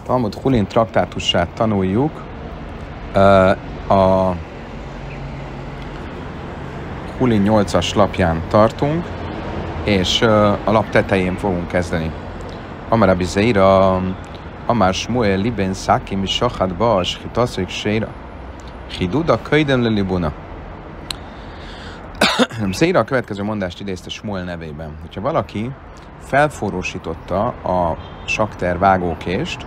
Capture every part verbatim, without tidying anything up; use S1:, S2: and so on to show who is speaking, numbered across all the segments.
S1: Talmud Hulin traktátusát tanuljuk. A Hulin nyolcas lapján tartunk, és a lap tetején fogunk kezdeni. Amar Rabbi Zeira, Amar Shmuel liben szakim shachad ba shchitasik sheira. Chiduda köydem le libuna. Zeira a következő mondást idézte Shmuel nevében. Hogyha valaki felforrósította a sakter vágókést,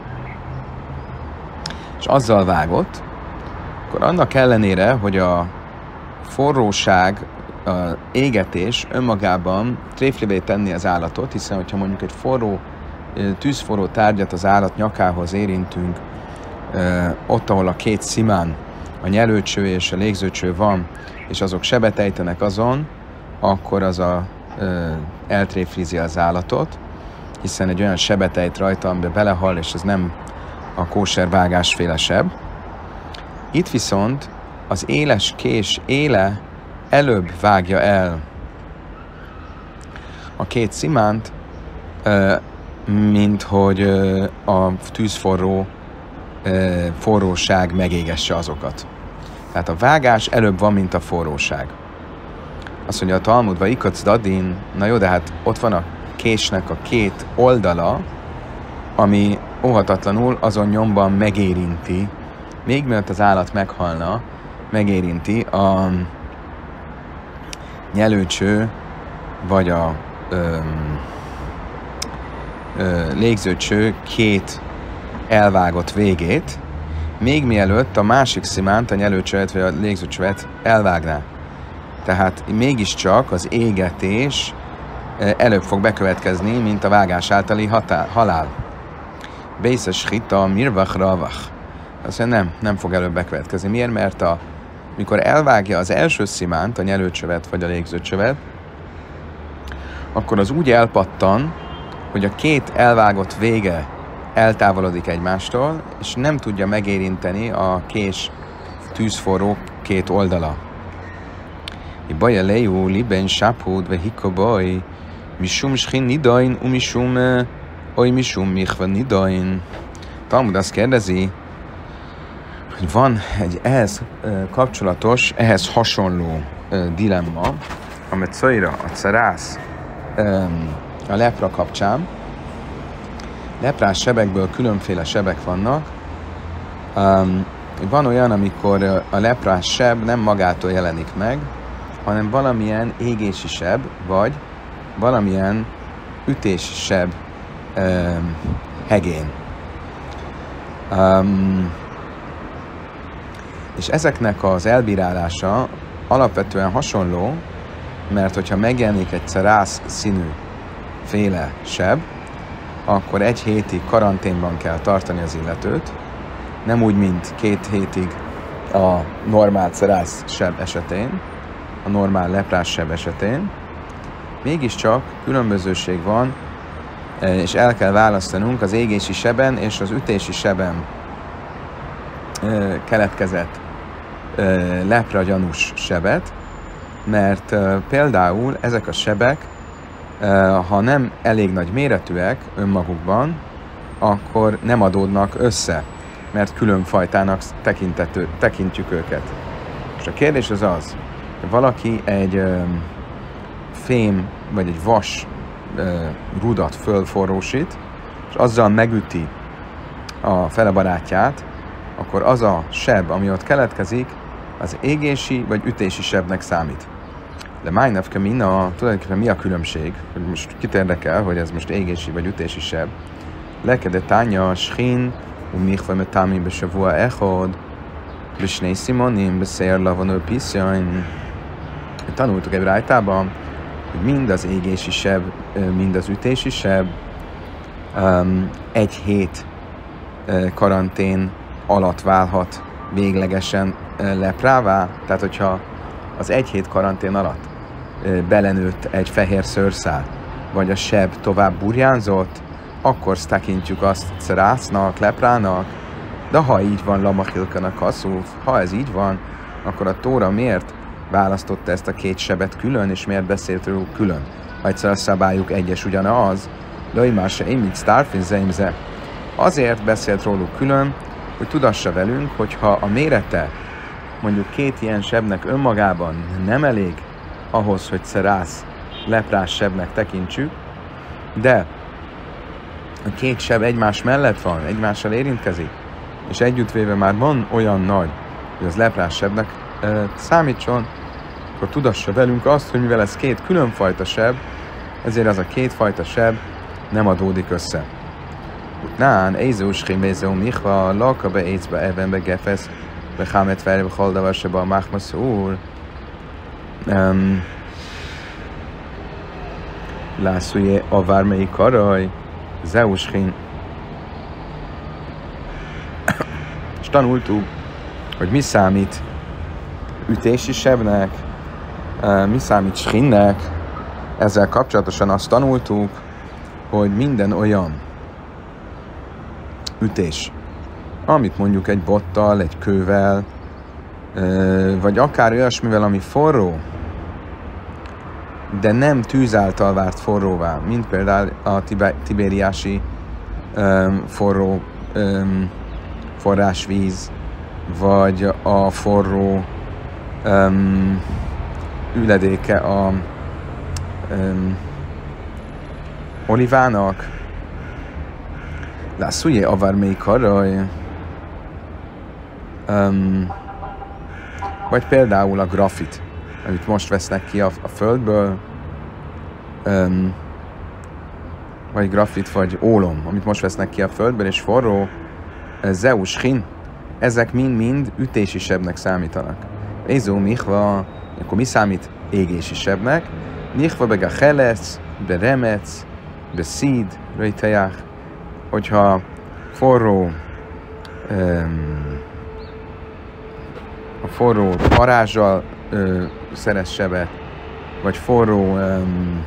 S1: és azzal vágott, akkor annak ellenére, hogy a forróság, a égetés önmagában tréflivé tenni az állatot, hiszen hogyha mondjuk egy forró, tűzforró tárgyat az állat nyakához érintünk, ott, ahol a két szimán, a nyelőcső és a légzőcső van, és azok sebet ejtenek azon, akkor az a, eltréflizi az állatot, hiszen egy olyan sebet ejt rajta, amiben belehal, és ez nem a kóser vágásféle seb. Itt viszont az éles kés éle előbb vágja el a két szimánt, mint hogy a tűzforró forróság megégesse azokat. Tehát a vágás előbb van, mint a forróság. Azt mondja a Talmudba, ikac dadin, na jó, de hát ott van a késnek a két oldala, ami óhatatlanul azon nyomban megérinti, még mielőtt az állat meghalna, megérinti a nyelőcső, vagy a ö, ö, légzőcső két elvágott végét, még mielőtt a másik szimánt, a nyelőcsövet vagy a légzőcsövet elvágná. Tehát mégiscsak az égetés előbb fog bekövetkezni, mint a vágás általi hatá- halál. Bészes hita mirvach ravach. Azt mondja, nem, nem fog előbb bekövetkezni. Miért? Mert a, mikor elvágja az első szimánt, a nyelőcsövet vagy a légzőcsövet, akkor az úgy elpattan, hogy a két elvágott vége eltávolodik egymástól, és nem tudja megérinteni a kés tűzforró két oldala. Baja lejú liben sáphud ve hikobaj misum schin nidain u misum oly misum michva nidain. Talmud azt kérdezi, hogy van egy ehhez kapcsolatos, ehhez hasonló dilemma, amit Zeira, a cerász, a lepra kapcsán. Leprás sebekből különféle sebek vannak. Van olyan, amikor a leprás seb nem magától jelenik meg, hanem valamilyen égési seb, vagy valamilyen ütési seb um, hegén. Um, és ezeknek az elbírálása alapvetően hasonló, mert hogyha megjelenik egy cerász színű féle seb, akkor egy hétig karanténban kell tartani az illetőt, nem úgy, mint két hétig a normál cerász seb esetén, a normál leprás seb esetén. Mégiscsak különbözőség van, és el kell választanunk az égési seben és az ütési seben keletkezett lepra gyanús sebet, mert például ezek a sebek, ha nem elég nagy méretűek önmagukban, akkor nem adódnak össze, mert külön fajtának tekintjük őket. És a kérdés az az, hogy valaki egy ö, fém vagy egy vas ö, rudat fölforrósít, és azzal megüti a fele barátját, akkor az a seb, ami ott keletkezik, az égési vagy ütési sebnek számít. De májnavke mina, tulajdonképpen mi a különbség? Hogy most kit érdekel, hogy ez most égési vagy ütési seb? Lekede tánya, schin, umichva metami besavua echod, besnei simonim, beszér lavonő piszjain. Tanultuk egy rájtában, hogy mind az égési seb, mind az ütési seb um, egy hét uh, karantén alatt válhat véglegesen uh, leprává. Tehát, hogyha az egy hét karantén alatt uh, belenőtt egy fehér szőrszál, vagy a seb tovább burjánzott, akkor tekintjük azt cerásznak, leprának, de ha így van, lamachilkanak haszúf, ha ez így van, akkor a Tóra miért választotta ezt a két sebet külön, és miért beszélt róluk külön? Ha egyszer a szabályuk egyes ugyanaz, de hogy már se én, mint sztárfin zeimze, Azért beszélt róluk külön, hogy tudassa velünk, hogyha a mérete mondjuk két ilyen sebnek önmagában nem elég ahhoz, hogy szerász leprás sebnek tekintsük, de a két seb egymás mellett van, egymással érintkezik, és együttvéve már van olyan nagy, hogy az leprás sebnek e, számítson, akkor tudassa velünk azt, hogy mivel ez két különfajta seb, ezért az a kétfajta seb nem adódik össze. Utnán, Ézus, Chimézó, Michva, Laka be Écbe, Evenbe, Gefesz, Bechamet, Verbe, Holdava, Seba, Machmasz úr. Lászújé, Avármei Karaj, Zeuschin. És tanultuk, hogy mi számít ütési sebnek, mi számít schinnek. Ezzel kapcsolatosan azt tanultuk, hogy minden olyan ütés, amit mondjuk egy bottal, egy kővel, vagy akár olyasmivel, ami forró, de nem tűz által várt forróvá, mint például a tibériási um, forró um, forrásvíz, vagy a forró um, üledéke a um, olivának. Lászújé, avármei karaj. Um, vagy például a grafit, amit most vesznek ki a, a földből, um, vagy grafit, vagy ólom, amit most vesznek ki a földből, és forró, Zeus, Chin, ezek mind-mind ütési sebnek számítanak. Ézó, Michva, akkor mi számít égési sebnek? Michva, bega helesz, be remec, be szíd, röjtejach, hogyha forró um, a forró varázssal ö, szerez sebet, vagy forró um,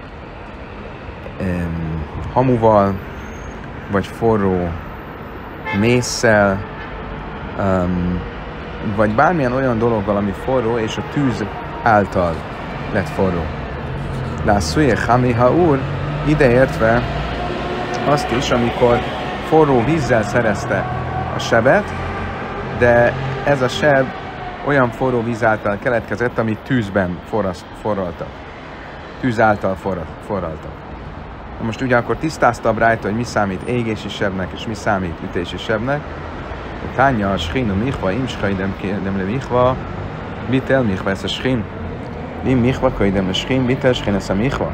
S1: um, hamuval, vagy forró mésszel, um, vagy bármilyen olyan dologgal, ami forró, és a tűz által lett forró. Lászújé, Hamiha úr, ideértve azt is, amikor forró vízzel szerezte a sebet, de ez a seb olyan forró víz által keletkezett, amit tűzben forraszt, forraltak. Tűz által forraltak. Most ugye akkor tisztáztabb rajta, hogy mi számít égési sebnek, és mi számít ütési sebnek. Tánya a schinu michva, im schraidem kérdem le michva, bitel michva, ez a schin. Im michva, köidem le schin, bitel schin, ez a michva.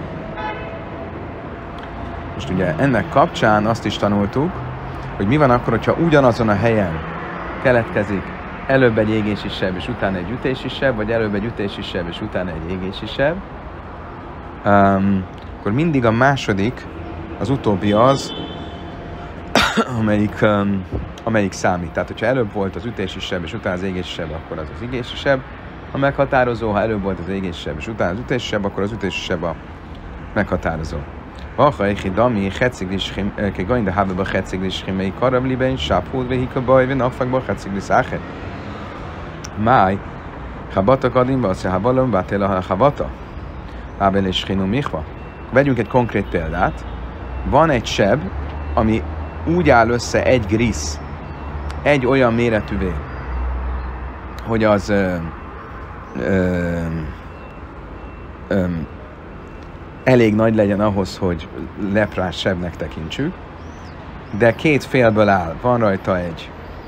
S1: Most ugye ennek kapcsán azt is tanultuk, hogy mi van akkor, hogyha ugyanazon a helyen keletkezik előbb egy égési seb, és utána egy ütési seb, vagy előbb egy ütési seb, és utána egy égési seb, um, akkor mindig a második, az utóbbi az, amelyik, um, amelyik számít. Tehát, hogyha előbb volt az ütési seb, és utána az égési seb, akkor az az égési seb a meghatározó. Ha előbb volt az égési seb, és utána az ütési seb, akkor az ütési seb a meghatározó. Vaha egy dami, hetsziglis, kegain, de hábba hetsziglis, mely karabliben, sáphúd, vehika baj, vinafakba, hetsziglis áhet. Máj, habata kadimba, az habalom, vátél a habata. Hábel és hinu michva. Vegyünk egy konkrét példát. Van egy seb, ami úgy áll össze egy grisz, egy olyan méretűvé, hogy az ö, ö, ö, elég nagy legyen ahhoz, hogy leprás sebnek tekintsük, de két félből áll. Van rajta egy,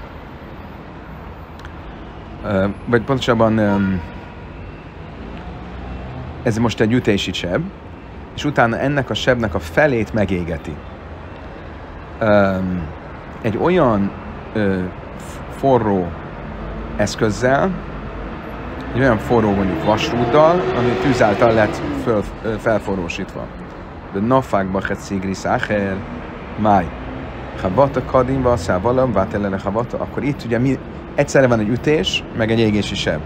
S1: ö, vagy pontosabban ö, ez most egy ütési seb, és utána ennek a sebnek a felét megégeti. Ö, egy olyan ö, forró eszközzel, egy olyan forró mondjuk vasrúddal, ami tűz által lett föl, felforrósítva. De nafákba het szigris áher, máj. Ha bata kadimba, szávalam, vátelele ha bata, akkor itt ugye mi, egyszerre van egy ütés, meg egy égési seb.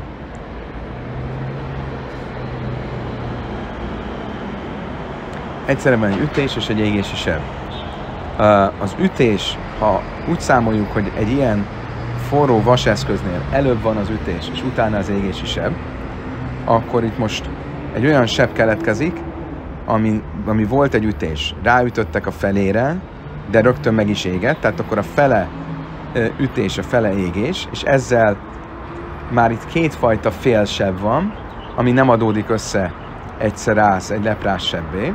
S1: Egyszerre van egy ütés és egy égési seb. Az ütés, ha úgy számoljuk, hogy egy ilyen forró vaseszköznél előbb van az ütés, és utána az égési seb, akkor itt most egy olyan seb keletkezik, ami, ami volt egy ütés, ráütöttek a felére, de rögtön meg is égett, tehát akkor a fele ütés, a fele égés, és ezzel már itt kétfajta félseb van, ami nem adódik össze egyszer ász, egy leprás sebbé.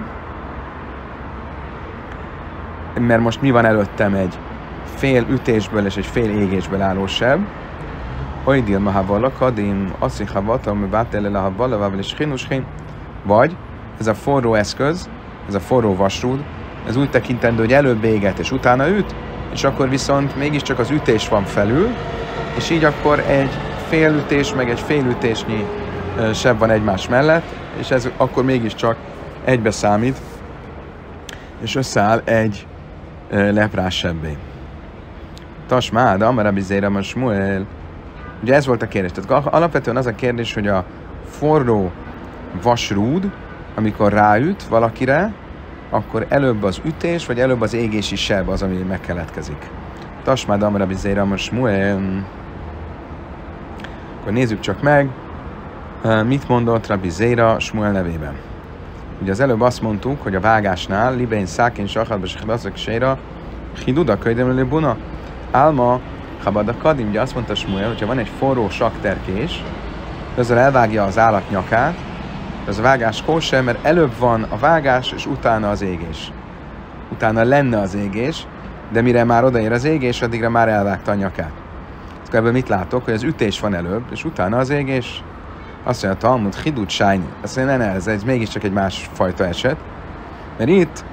S1: Mert most mi van előttem? Egy fél ütésből és egy fél égésből álló seb. Oidil mahavalla kadim, aszik havatam, vátelele havallavával és hinushim. Vagy ez a forró eszköz, ez a forró vasrúd, ez úgy tekintendő, hogy előbb éget és utána üt, és akkor viszont mégiscsak az ütés van felül, és így akkor egy fél ütés, meg egy fél ütésnyi seb van egymás mellett, és ez akkor mégiscsak egybe számít, és összeáll egy leprás sebbé. Tasmád, Amarabi Zéra Smuel. Ugye ez volt a kérdés. Tehát alapvetően az a kérdés, hogy a forró vasrúd, amikor ráüt valakire, akkor előbb az ütés, vagy előbb az égési seb az, ami megkeletkezik. Tasmád, Amarabi Zéra Smuel. Akkor nézzük csak meg, mit mondott Rabbi Zéra Smuel nevében. Ugye az előbb azt mondtuk, hogy a vágásnál Libén Szákén Sachadba Sechadazak Séra Hiduda Köjdemlő Buna Álma Chabada Kadim. Ugye azt mondta Smuel, hogyha van egy forró sakterkés, ezzel elvágja az állat nyakát, ez a vágás kóser, mert előbb van a vágás, és utána az égés. Utána lenne az égés, de mire már odaér az égés, addigra már elvágta a nyakát. Akkor ebből mit látok? Hogy az ütés van előbb, és utána az égés. Azt mondja, Talmud, Hidut, Sájni. Azt mondja, ne, ne, ez, ez mégiscsak egy másfajta eset. Mert itt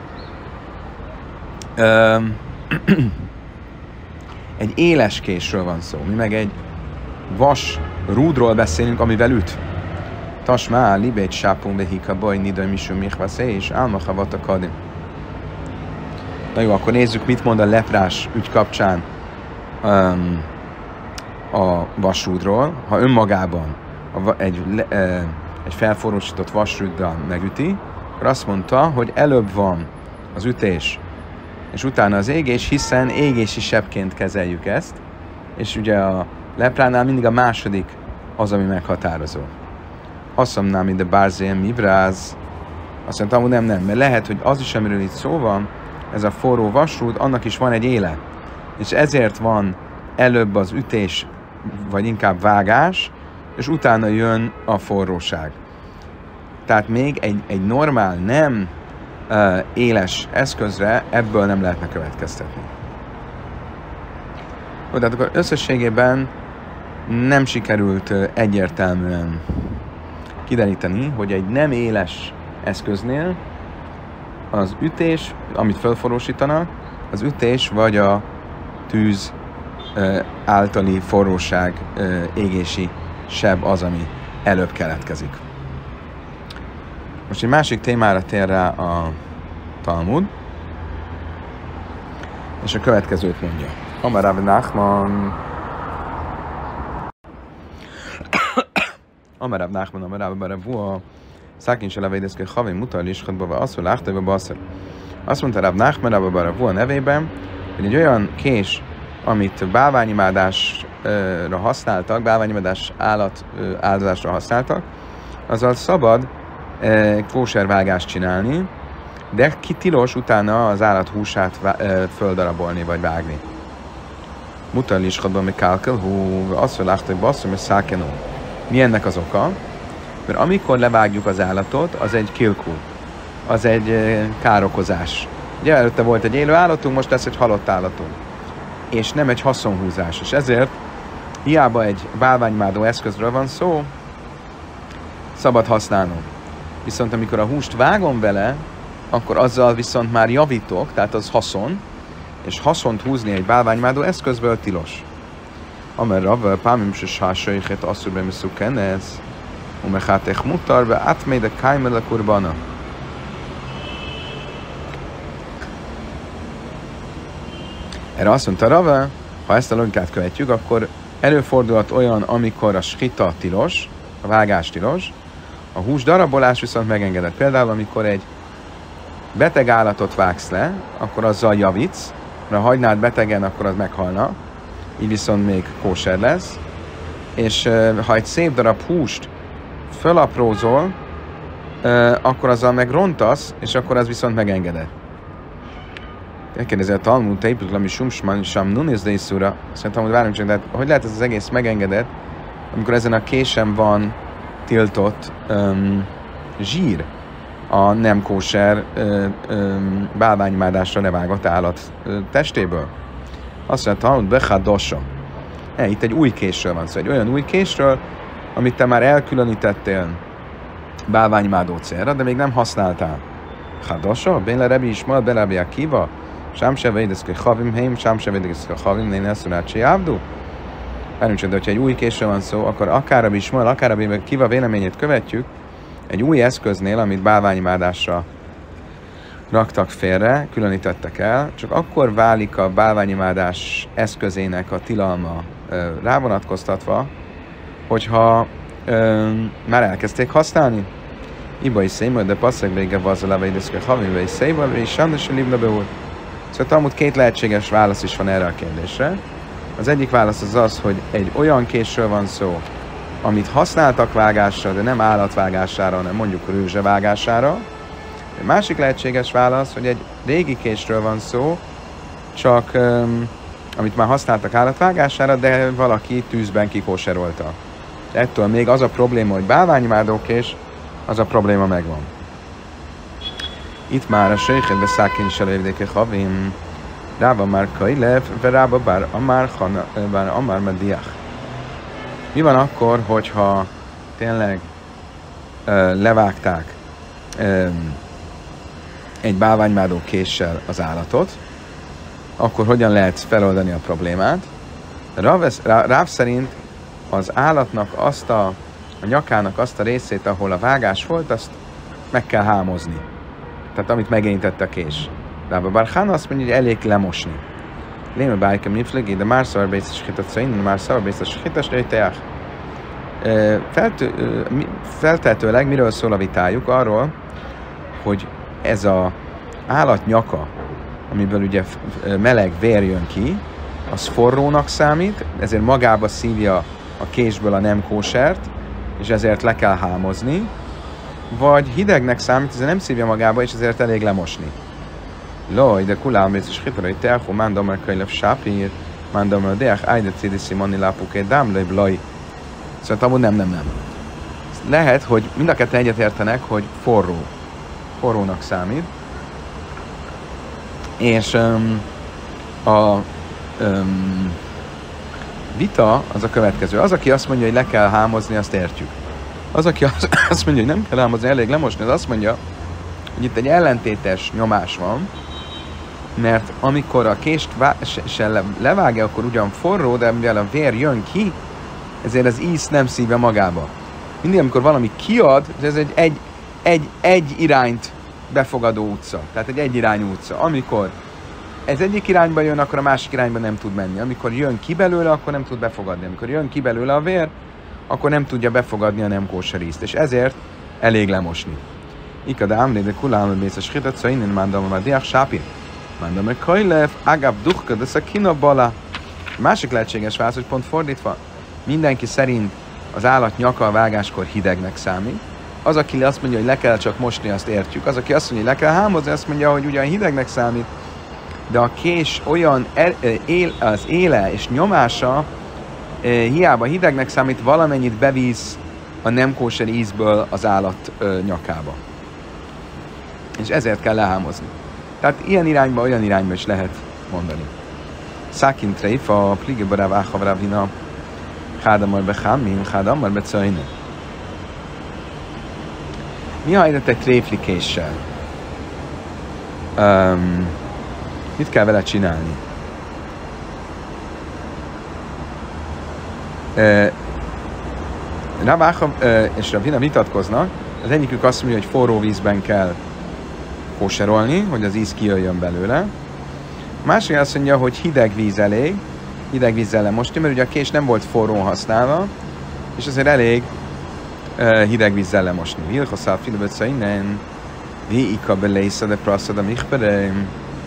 S1: um, egy éles késről van szó. Mi meg egy vas rúdról beszélünk, amivel üt. Tasmá, libét sápun behika baj, nidaj misum michvaszé, és álmachavat a kadim. Na jó, akkor nézzük, mit mond a leprás ügy kapcsán um, a vasrúdról. Ha önmagában egy, egy felforrósított vasrúddal megüti, akkor azt mondta, hogy előbb van az ütés, és utána az égés, hiszen égési sebként kezeljük ezt, és ugye a lepránál mindig a második az, ami meghatározó. Haszamnál, mint a bárzén, mibráz, azt mondtam, hogy nem, nem, mert lehet, hogy az is, amiről itt szó van, ez a forró vasrúd, annak is van egy éle, és ezért van előbb az ütés, vagy inkább vágás, és utána jön a forróság. Tehát még egy, egy normál, nem uh, éles eszközre ebből nem lehetne következtetni. Tehát akkor összességében nem sikerült uh, egyértelműen kideríteni, hogy egy nem éles eszköznél az ütés, amit felforrósítanak, az ütés vagy a tűz uh, általi forróság uh, égési seb az, ami előbb keletkezik. Most egy másik témára tér rá a Talmud, és a következőt mondja. Amar Rav Nachman Amar Rav Nachman, Amar Rav Baravua Szákin se levédeszke havén mutal liskatba, vagy azt, hogy láhtajba baszer. Azt mondta Rav Nachman, Rav Baravua nevében, hogy egy olyan kés, amit bálványimádásra használtak, bálványimádás állat áldozásra használtak, azzal szabad kóservágást csinálni, de ki tilos utána az állat húsát földarabolni vagy vágni. Mutal is hadban mi kálkel, hú, azt mondják, hogy basszom, és szákenó. Mi ennek az oka? Mert amikor levágjuk az állatot, az egy kilkú, az egy károkozás. Ugye előtte volt egy élő állatunk, most lesz egy halott állatunk. És nem egy haszonhúzás. És ezért hiába egy bálványmádó eszközről van szó, szabad használnom. Viszont amikor a húst vágom vele, akkor azzal viszont már javítok, tehát az haszon, és haszont húzni egy bálványmádó eszközből tilos. Amer Rav, pámim se sásaihet asszurbe mi szukenez, umechátech mutarbe, átméde kájmel a kurbana. Erre azt mondta Rava, ha ezt a logikát követjük, akkor előfordulhat olyan, amikor a skita tilos, a vágás tilos, a hús darabolás viszont megengedett. Például, amikor egy beteg állatot vágsz le, akkor azzal javítsz, mert ha hagynád betegen, akkor az meghalna, így viszont még kóser lesz. És ha egy szép darab húst fölaprózol, akkor azzal megrontasz, és akkor az viszont megengedett. Megkérdezi a Talmud, te épült lami sumsman, sam nunéz de iszúra. Azt Talmud, várjunk csak, de hát, hogy lehet ez az egész megengedett, amikor ezen a késen van tiltott um, zsír a nem kóser um, bálványimádásra levágott állat uh, testéből? Azt mondja, Talmud, bechadosa. E, itt egy új késről van szó, egy olyan új késről, amit te már elkülönítettél bálványimádó célra, de még nem használtál. Chadosa, Béle Rebi Ismael, Béle Rebi Akiva, Sám se védeszke Chavim Heim, Sám se védeszke Chavim, Nén Eszurát se Jávdu. Várjunk csak, de hogyha egy új késről van szó, akkor akár Rebi Ismael, akár Rebi Akiva véleményét követjük, egy új eszköznél, amit bálványimádásra raktak félre, különítettek el, csak akkor válik a bálványimádás eszközének a tilalma ö, rávonatkoztatva, hogyha ö, már elkezdték használni. Iba is szémol, de passzak vége vazzalava ideszke havive is széval, és sajnos a libna beúr. Szóval Talmud két lehetséges válasz is van erre a kérdésre. Az egyik válasz az az, hogy egy olyan késről van szó, amit használtak vágásra, de nem állatvágására, hanem mondjuk rőzsevágására. A másik lehetséges válasz, hogy egy régi késről van szó, csak um, amit már használtak állatvágására, de valaki tűzben kikóserolta. Ettől még az a probléma, hogy bálványimádókés, az a probléma megvan. Itt már a sejhet beszákén is elérvédéke havim, rába már kajlev, rába bár amár, bár amár mediach. Mi van akkor, hogyha tényleg uh, levágták um, egy bálványmádó késsel az állatot, akkor hogyan lehet feloldani a problémát? Ráv, Ráv szerint az állatnak azt a, a nyakának azt a részét, ahol a vágás volt, azt meg kell hámozni. Tehát amit megérintette a kés. Rába Barchán azt mondja, hogy elég lemosni. Léme bájka miflegi, de már szar bészes hitat szain, már szar bészes hitas rejteák. Feltehetőleg miről szól a vitájuk? Arról, hogy ez a állat nyaka, amiből ugye meleg vér jön ki, az forrónak számít, ezért magába szívja a késből a nem kósert, és ezért le kell hámozni, vagy hidegnek számít, ezért nem szívja magába, és ezért elég lemosni. Loj, de kulám, és hitrai teachó, mándom el kajlev sápír, mándom el deach, ájde cidi szimoni lápuké, dámlaj, blaj. Szóval amúgy nem, nem, nem. Lehet, hogy mind a ketten egyetértenek, hogy forró. Forrónak számít. És um, a um, vita az a következő. Az, aki azt mondja, hogy le kell hámozni, azt értjük. Az, aki azt mondja, hogy nem kell hámozni, elég lemosni, az azt mondja, hogy itt egy ellentétes nyomás van, mert amikor a kést se levágja, akkor ugyan forró, de mivel a vér jön ki, ezért az íz nem szívja magába. Mindig, amikor valami kiad, ez egy, egy, egy, egy irányt befogadó utca. Tehát egy egyirányú utca. Amikor ez egyik irányba jön, akkor a másik irányba nem tud menni. Amikor jön ki belőle, akkor nem tud befogadni. Amikor jön ki belőle a vér, akkor nem tudja befogadni a nem kóser ízt. És ezért elég lemosni. Ikad ámlé, de kulálma bészes hitat, szóval innen mándam a diák sápír. Mándam a kajlev, ágább duhka, de szakina bala. Másik lehetséges válasz, hogy pont fordítva. Mindenki szerint az állat nyaka a vágáskor hidegnek számít. Az, aki azt mondja, hogy le kell csak mosni, azt értjük. Az, aki azt mondja, hogy le kell hámozni, azt mondja, hogy ugyan hidegnek számít, de a kés olyan el, él, az éle és nyomása hiába hidegnek számít, valamennyit bevíz a nem kóser ízből az állat nyakába. És ezért kell lehámozni. Tehát ilyen irányba, olyan irányba is lehet mondani. Szákin treifa, pligebaráv áhavravina, hádamar bechámin, hádamar becajne. Mi a helyzet egy tréflikéssel? Um, mit kell vele csinálni? Uh, Rav Áchav uh, és Ravina vitatkoznak. Az egyikük azt mondja, hogy forró vízben kell kóserolni, hogy az íz kijöjjön belőle. A másik azt mondja, hogy hideg víz elég, hideg vízzel lemosni, mert ugye a kés nem volt forró használva, és azért elég uh, hideg vízzel lemosni. Vilhosszál filibötsze innen, vi ika belésza de prasszad a michbereim,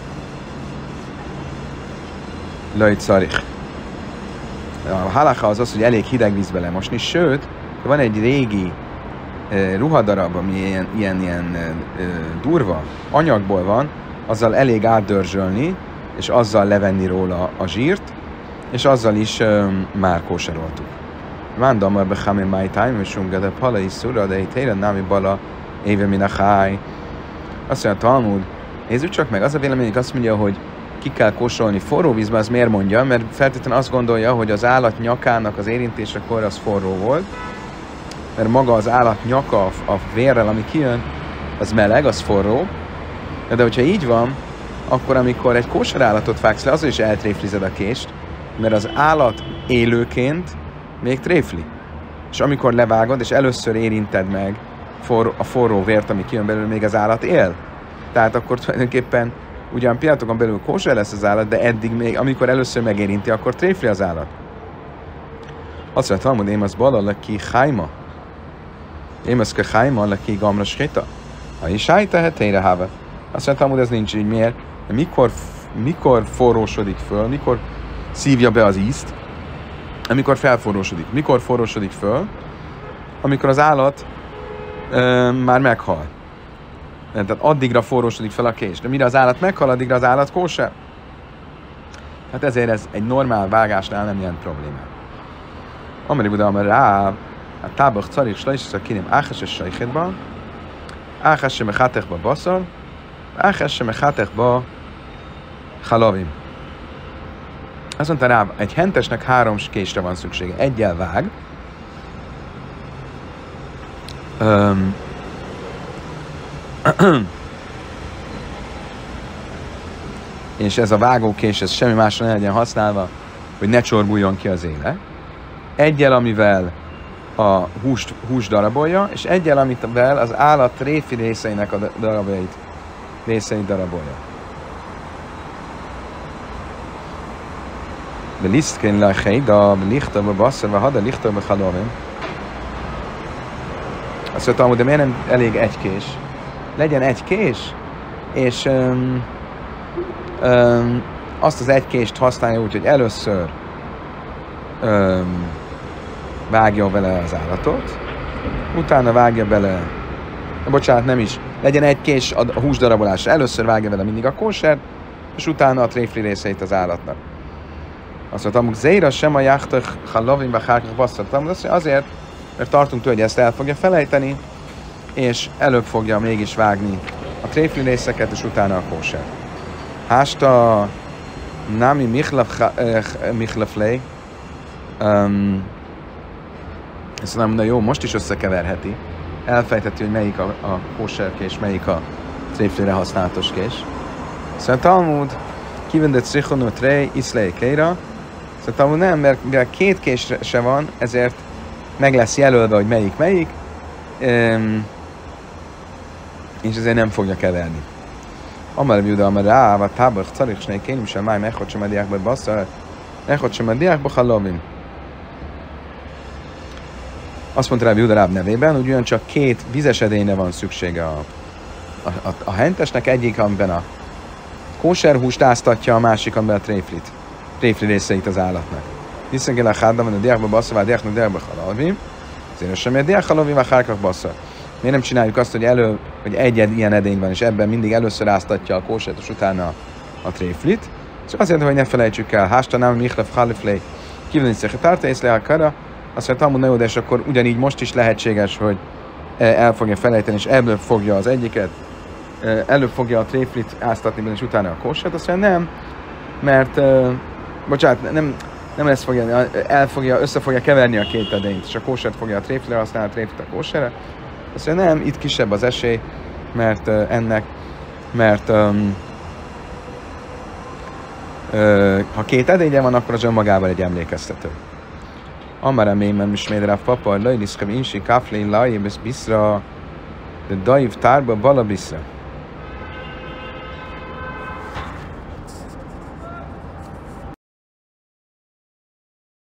S1: lajt szarich. A halacha az az, hogy elég hideg vízbe lemosni, sőt, van egy régi uh, ruhadarab, ami ilyen, ilyen, ilyen uh, durva anyagból van, azzal elég átdörzsölni, és azzal levenni róla a zsírt, és azzal is um, már kóseroltuk. Vándam ebbe Hamé Májtájm, és ungede Pala is szura, de itt héren námi bala éve min a háj. Azt mondja a Talmud, nézzük csak meg, az a véleményük azt mondja, hogy ki kell kósolni forró vízben, az miért mondja? Mert feltétlenül azt gondolja, hogy az állat nyakának az érintésekor az forró volt, mert maga az állat nyaka a vérrel, ami kijön, az meleg, az forró. De hogyha így van, akkor amikor egy kóser állatot vágsz le, azon is eltréflized a kést, mert az állat élőként még tréfli. És amikor levágod, és először érinted meg for, a forró vért, ami kijön belőle, még az állat él. Tehát akkor tulajdonképpen ugyan pillanatokon belül kóser lesz az állat, de eddig még, amikor először megérinti, akkor tréfli az állat. Azt mondja, Talmud, én az bala leki hájma. Én az ke hájma leki gamra skita. Ha is háj tehet, helyre háve. Azt mondja, Talmud, ez nincs így. Miért? De mikor, mikor forrósodik föl, mikor szívja be az ízt, amikor felforrósodik. Mikor forrósodik föl? Amikor az állat ö, már meghal. Tehát addigra forrósodik fel a kés. De mire az állat meghal, addigra az állat kóser. Hát ezért ez egy normál vágásnál nem jelent problémát. Ameri Buda, ameri rá, a tábach carik slajsz, a kinem áches sajchétban, áches se mechatechba baszal, áches se mechatechba halavim. Azt mondta rá, egy hentesnek három késre van szüksége. Egyel vág, um, és ez a vágókés, ez semmi másra ne legyen használva, hogy ne csorbuljon ki az éle. Egyel, amivel a húst, húst darabolja, és egyel, amivel az állat réfi részeinek a darabjait, részeit darabolja. De lisztkén lehely, de lichtabb basszor, ha de lichtabb halavim. Azt mondtam, de miért nem elég egy kés? Legyen egy kés, és um, um, azt az egy kést használja úgy, hogy először um, vágja vele az állatot, utána vágja bele, bocsánat, nem is, legyen egy kés a húsdarabolásra, először vágja vele mindig a kósert, és utána a tréfli részeit az állatnak. Azt mondtam, hogy Zéra sem a jáhtach halavimba hárkach basszattam, azért, mert tartunk tőle, hogy ezt el fogja felejteni, és előbb fogja mégis vágni a tréfli részeket, és utána a kósert. Hásta Nami Michleflej, um, ezt mondom, de jó, most is összekeverheti. Elfejteti, hogy melyik a, a kóserkés, melyik a tréflire használatos kés. Szóval Talmud, kivendet szichonó trej, iszlej kéra. Szóval Talmud nem, mert mivel két kés se van, ezért meg lesz jelölve, hogy melyik melyik, um, és ezért nem fogja keverni. Amar Biuda, amar rá, vagy tábach, carik, snei kénim sem, máj, mechot sem a diákba basszal, mechot sem a diákba halavim. Azt mondta rá Biuda Ráb nevében, hogy ugyancsak két vizes edényre van szüksége a, a, a, a hentesnek, egyik, amiben a kóserhúst áztatja, a másik, amiben a tréflit, tréfli részeit az állatnak. Hiszen a hádban van a diákba basszal, vagy a diáknak diákba halavim, ezért sem a diák halavim, vagy hárkak basszal. Miért nem csináljuk azt, hogy, elő, hogy egy ilyen edény van, és ebben mindig először áztatja a kósert, és utána a tréflit. És azért, hogy ne felejtsük el, hástanám, Michlef, Haliflej, kívülni szekretárta, és le a kara, azt mondja, Talmud, na jó, de és akkor ugyanígy most is lehetséges, hogy el fogja felejteni, és ebből fogja az egyiket, előbb fogja a tréflit áztatni, és utána a kósert. Azt mondja, nem, mert, bocsánat, nem, nem ezt fogja, el fogja, össze fogja keverni a két edényt, és a kósert fogja a tréflire használni, a tréflit a kóserre. Azt mondja, nem, itt kisebb az esély, mert uh, ennek, mert um, uh, ha két edénye van, akkor az önmagában egy emlékeztető. Amara mélyben misméd rá papa, lajliszkem insi káflén lajébesz biszra, de daiv tárba bala biszra.